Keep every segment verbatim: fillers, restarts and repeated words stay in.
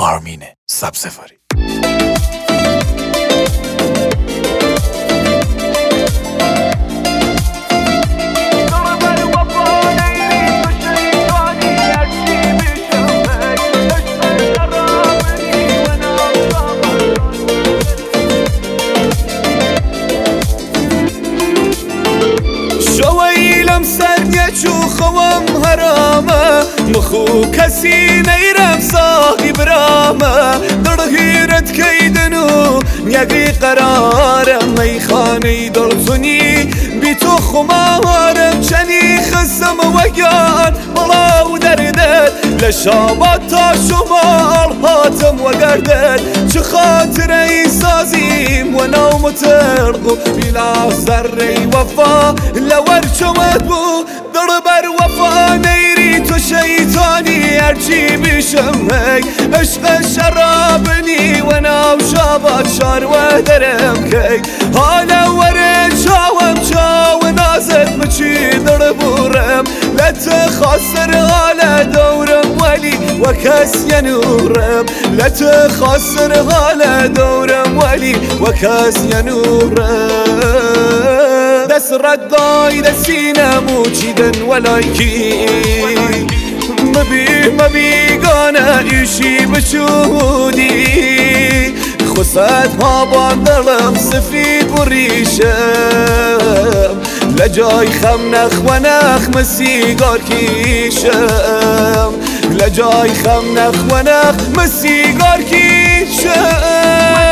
آرمین سبزواری. سرگچو خوام حرامه مخو کسی نیرم صاحب رامه در غیرت کیدنو یقی قرارم میخانه دلتونی بی تو خمارم چنی خسم وگان ملاو دردت لشابات تا شمال هاتم و گردت چه خاطر ای سازیم و نوم ترقو بلا ذره وفا لور چمت بو در بر وفا نیری تو شیطانی هرچی بیشم هی عشق شرابنی و ناو شابات شار و درم کی حالا وره چاوم چاو نازت مچی در بورم لت خاسر حال دورم ولی و کس ینورم لت خاسر حال دورم ولی و کس ینورم دست ردای دستینم موچیدن ولایکی مبی مبیگانه ایشی بشودی خسد ها باندلم سفید و ریشم لجای خم نخ و نخ مسیگار کیشم لجای خم نخ و نخ مسیگار کیشم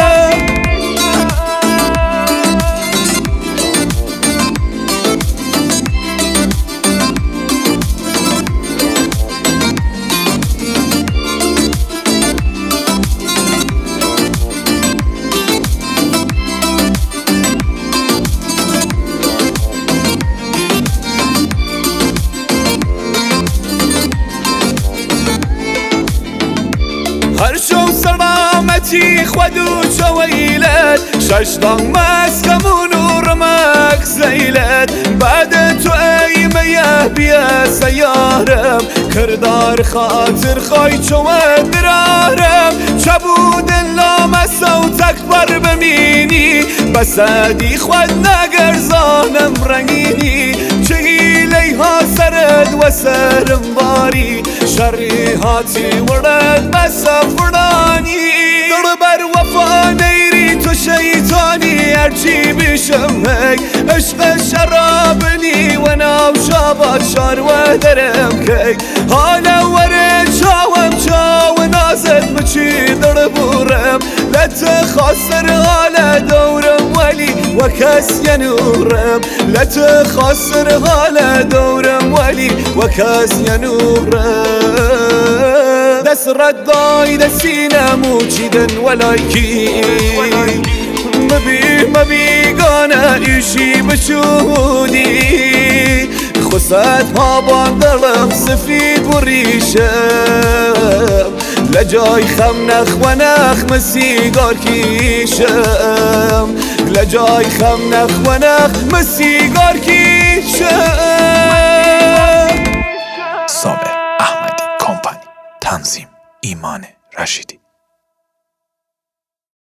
هر شو سلامتی خودو چویلت ششتان مسکمون و رمک زیلت بعد تو ای میه بیا سیارم کردار خاطر خواهی چومد درارم چبود لامس و تکبر بمینی بسدی خود نگرزانم رنگینی چهیلی ها سرد و سرم باری شری هاتی ورد مسافرانی در بر وفا نیری تو شیطانی هرچی بیشم هی عشق شرابنی و ناو شابات شار و درم کی حالا وره چاوم چاو نازت مچی در بورم لت خاسر حال دورم ولی و کس ینورم لت خاسر حال دورم ولی و کس ینورم دست ردای دستینم موچیدن ولایکی مبی مبیگانه ایشی بشودی خسد ها باندلم سفید و ریشم لجای خم نخ و نخ مسیگار کیشم لجای خم نخ و نخ مسیگار کیشم. صابر احمدی کمپانی، تنظیم ایمان رشیدی.